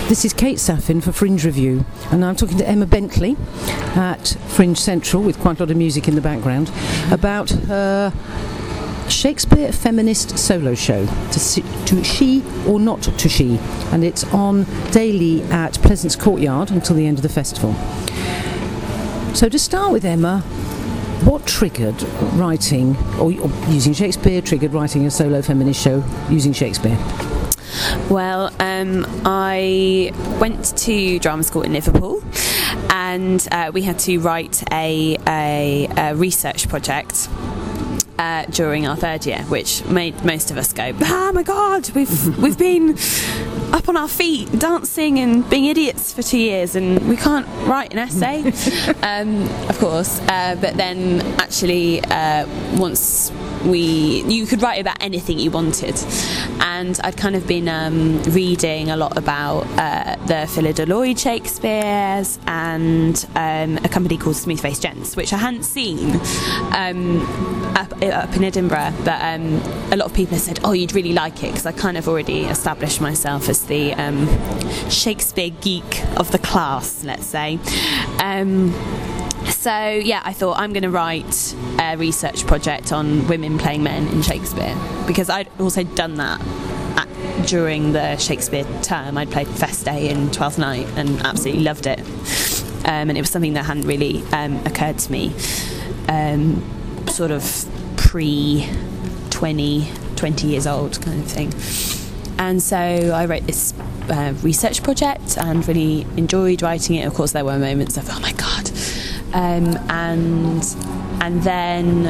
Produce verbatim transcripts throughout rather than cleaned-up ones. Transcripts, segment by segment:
This is Kate Saffin for Fringe Review, and I'm talking to Emma Bentley at Fringe Central, with quite a lot of music in the background, about her Shakespeare feminist solo show, to, see, to She or Not to She, and it's on daily at Pleasance Courtyard until the end of the festival. So to start with, Emma, what triggered writing, or, or using Shakespeare, triggered writing a solo feminist show using Shakespeare? Well, um, I went to drama school in Liverpool, and uh, we had to write a, a, a research project Uh, during our third year, which made most of us go, "Oh my God, we've we've been up on our feet, dancing and being idiots for two years, and we can't write an essay." um, of course, uh, but then actually, uh, once we, you could write about anything you wanted, and I'd kind of been um, reading a lot about uh, the Philida de Lloyd Shakespeares and um, a company called Smooth Faced Gents, which I hadn't seen. Um, up, up in Edinburgh, but um, a lot of people have said, "Oh, you'd really like it," because I kind of already established myself as the um, Shakespeare geek of the class, let's say. Um, so yeah, I thought I'm going to write a research project on women playing men in Shakespeare, because I'd also done that at, during the Shakespeare term. I'd played Feste in Twelfth Night and absolutely loved it, um, and it was something that hadn't really um, occurred to me. Um, sort of pre twenty, twenty years old kind of thing. And so I wrote this uh, research project and really enjoyed writing it. Of course, there were moments of, oh my God. Um, and and then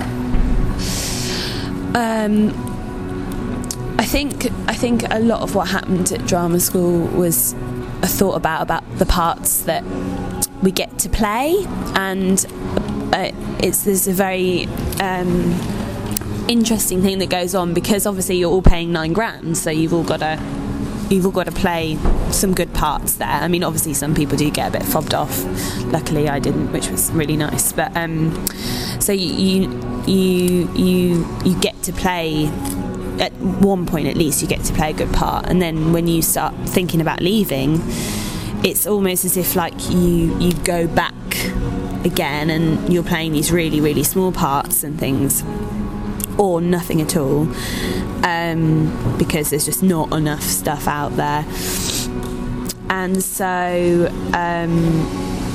um, I think I think a lot of what happened at drama school was a thought about about the parts that we get to play, and uh, it's there's a very um, interesting thing that goes on, because obviously you're all paying nine grand, so you've all got to you've all got to play some good parts there. I mean, obviously some people do get a bit fobbed off. Luckily, I didn't, which was really nice. But um, so you you you you get to play. At one point at least you get to play a good part, and then when you start thinking about leaving, it's almost as if like you you go back again and you're playing these really really small parts and things, or nothing at all, um, because there's just not enough stuff out there. And so um,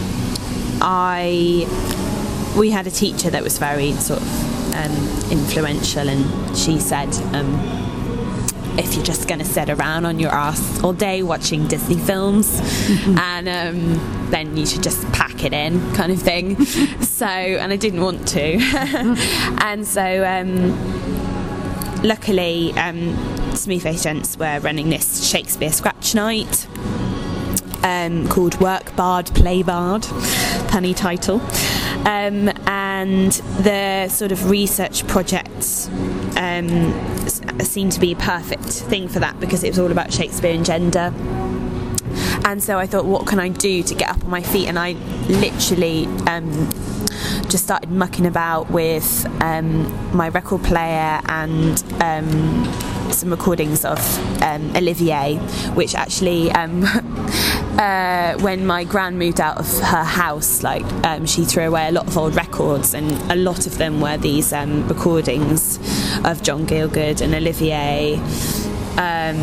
I we had a teacher that was very sort of Um, influential, and she said, um, if you're just going to sit around on your ass all day watching Disney films, mm-hmm. and um, then you should just pack it in, kind of thing. So, and I didn't want to. And so um, luckily um, Smooth Faced Gents were running this Shakespeare scratch night um, called Work Bard, Play Bard, punny title. Um, and the sort of research project um, seemed to be a perfect thing for that, because it was all about Shakespeare and gender. And so I thought, what can I do to get up on my feet? And I literally um, just started mucking about with um, my record player and um, some recordings of um, Olivier, which actually um, uh, when my gran moved out of her house, like um, she threw away a lot of old records, and a lot of them were these um, recordings of John Gielgud and Olivier um,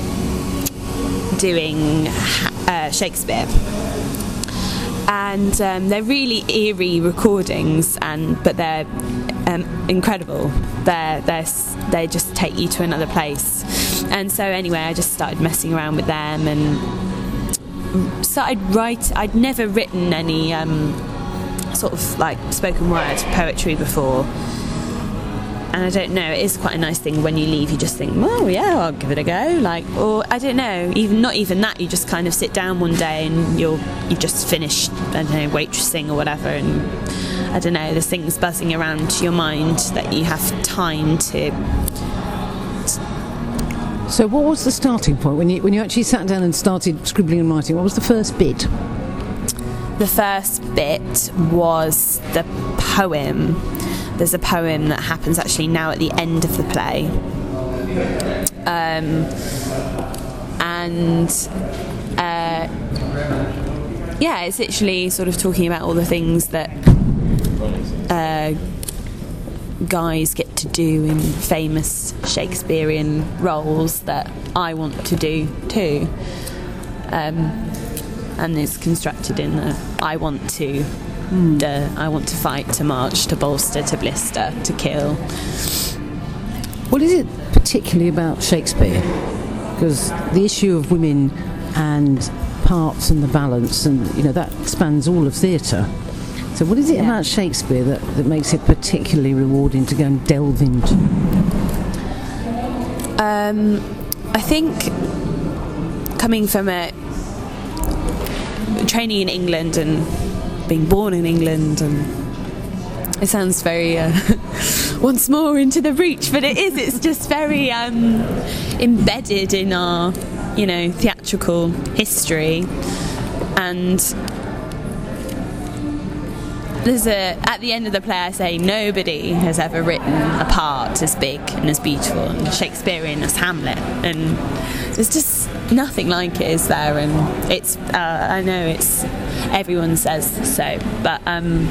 doing uh, Shakespeare. And um, they're really eerie recordings, and but they're um, incredible. They're they're they just take you to another place. And so anyway, I just started messing around with them and started write. I'd never written any um, sort of like spoken word poetry before, and I don't know. It is quite a nice thing when you leave. You just think, well, yeah, I'll give it a go. Like, or I don't know, even not even that. You just kind of sit down one day and you're you just finished, I don't know, waitressing or whatever, and I don't know, there's things buzzing around your mind that you have time to. So, what was the starting point when you when you actually sat down and started scribbling and writing? What was the first bit? The first bit was the poem. There's a poem that happens actually now at the end of the play, um, and uh, yeah, it's literally sort of talking about all the things that uh, guys get to do in famous Shakespearean roles that I want to do too. Um, and it's constructed in the I want to, mm. the, I want to fight, to march, to bolster, to blister, to kill. What is it particularly about Shakespeare? Because the issue of women and parts and the balance, and you know, that spans all of theatre. So what is it yeah. about Shakespeare that, that makes it particularly rewarding to go and delve into? Um, I think coming from a training in England and being born in England, and it sounds very uh, once more into the breach, but it is. It's just very um, embedded in our, you know, theatrical history. And there's a at the end of the play I say nobody has ever written a part as big and as beautiful and Shakespearean as Hamlet, and there's just nothing like it, is there? And it's uh, I know it's everyone says so, but um,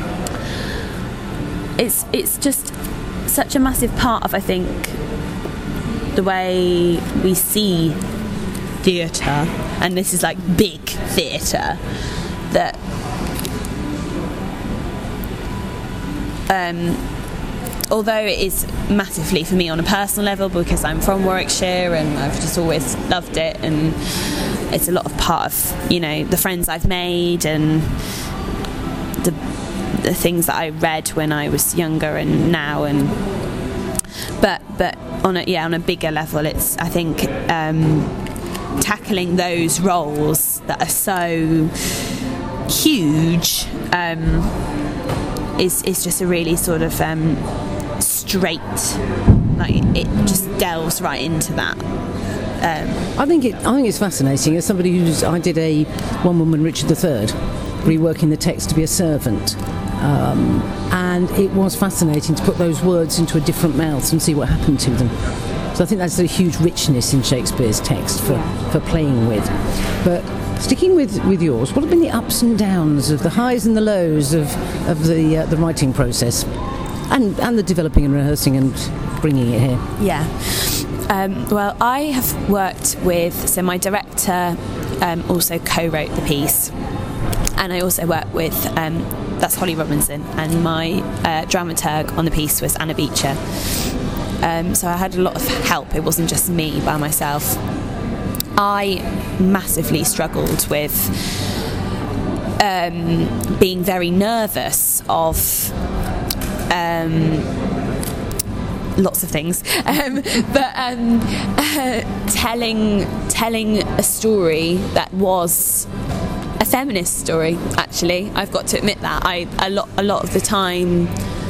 it's it's just such a massive part of, I think, the way we see theatre, and this is like big theatre, that um, although it is massively for me on a personal level because I'm from Warwickshire and I've just always loved it, and it's a lot of part of, you know, the friends I've made and the the things that I read when I was younger and now, and but but on a yeah on a bigger level, it's I think um, tackling those roles that are so huge um, is is just a really sort of um, straight, like it just delves right into that. Um, I think it. I think it's fascinating. As somebody who's, I did a one-woman Richard the Third, reworking the text to be a servant, um, and it was fascinating to put those words into a different mouth and see what happened to them. So I think that's a huge richness in Shakespeare's text for, for playing with. But sticking with, with yours, what have been the ups and downs of the highs and the lows of of the uh, the writing process, and and the developing and rehearsing and bringing it here? Yeah. Um, well, I have worked with, so my director um, also co-wrote the piece, and I also work with, um, that's Holly Robinson, and my uh, dramaturg on the piece was Anna Beecher. Um, so I had a lot of help, it wasn't just me by myself. I massively struggled with um, being very nervous of um, lots of things, um, but um, uh, telling telling a story that was a feminist story. Actually, I've got to admit that I a lot a lot of the time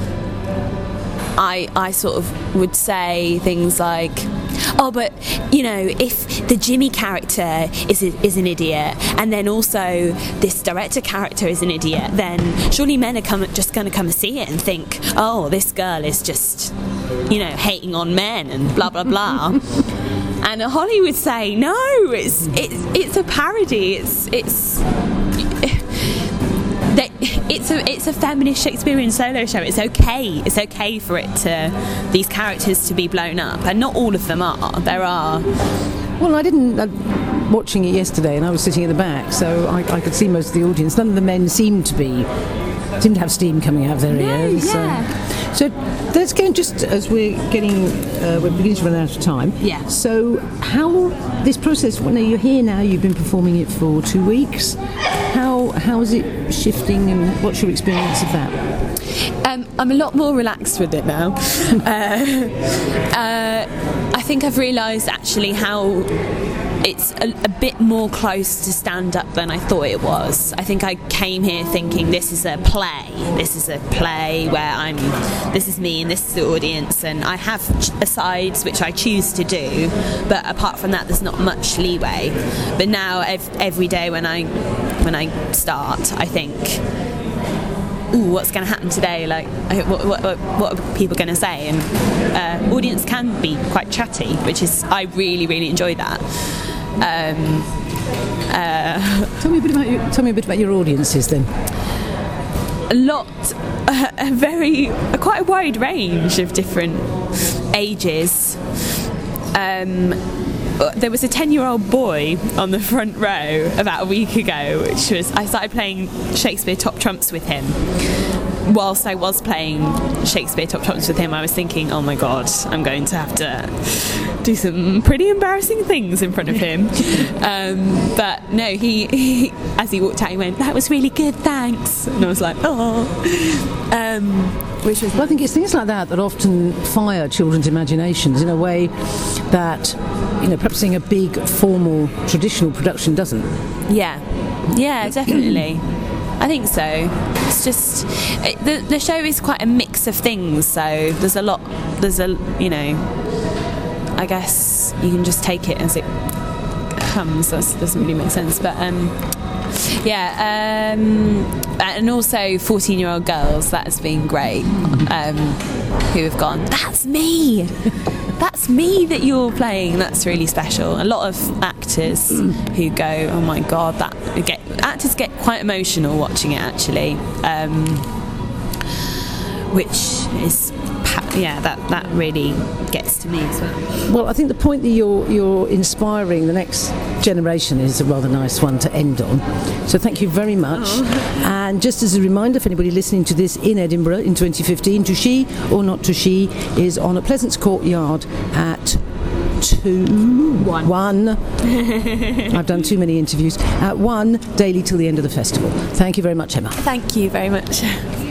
I I sort of would say things like, oh, but you know, if the Jimmy character is a, is an idiot, and then also this director character is an idiot, then surely men are come, just going to come and see it and think, oh, this girl is just, you know, hating on men and blah blah blah. And Holly would say, no, it's it's it's a parody. It's it's. That it's a it's a feminist Shakespearean solo show. It's okay. It's okay for it to these characters to be blown up, and not all of them are. There are. Well, I didn't. Uh, watching it yesterday, and I was sitting at the back, so I, I could see most of the audience. None of the men seemed to be seemed to have steam coming out of their no, ears. Yeah. So, so let's go just as we're getting uh, we're beginning to run out of time. Yeah. So how this process? When you're here now, you've been performing it for two weeks. How how is it shifting, and what's your experience of that? Um, I'm a lot more relaxed with it now. uh, uh, I think I've realised actually how it's a, a bit more close to stand-up than I thought it was. I think I came here thinking this is a play. This is a play where I'm. This is me and this is the audience, and I have asides which I choose to do. But apart from that, there's not much leeway. But now, ev- every day when I when I start, I think, ooh, what's going to happen today? Like, what, what, what are people going to say? And uh, audience can be quite chatty, which is, I really, really enjoy that. Um, Uh, tell me a bit about your, tell me a bit about your audiences then. A lot, uh, a very, a quite a wide range of different ages. Um, there was a ten-year-old boy on the front row about a week ago, which was, I started playing Shakespeare Top Trumps with him. Whilst I was playing Shakespeare Top Trumps with him, I was thinking, oh my god, I'm going to have to do some pretty embarrassing things in front of him. um, but no, he, he, as he walked out, he went, that was really good, thanks. And I was like, oh. Um, which was well, I think it's things like that that often fire children's imaginations in a way that, you know, perhaps seeing a big, formal, traditional production doesn't. Yeah, yeah, definitely. I think so. It's just it, the the show is quite a mix of things. So there's a lot. There's a you know. I guess you can just take it as it comes. That doesn't really make sense, but um, yeah. Um, and also fourteen-year-old girls. That has been great. Um, who have gone? That's me. That's me that you're playing. That's really special. A lot of actors who go, oh my god, that get actors get quite emotional watching it actually, um, which is yeah, that that really gets to me as well. Well, I think the point that you're you're inspiring the next generation is a rather nice one to end on. So thank you very much. Oh. And just as a reminder for anybody listening to this in Edinburgh in twenty fifteen, Touchy or Not Touchy is on at Pleasance Courtyard at two one. one. I've done too many interviews. At one daily till the end of the festival. Thank you very much, Emma. Thank you very much.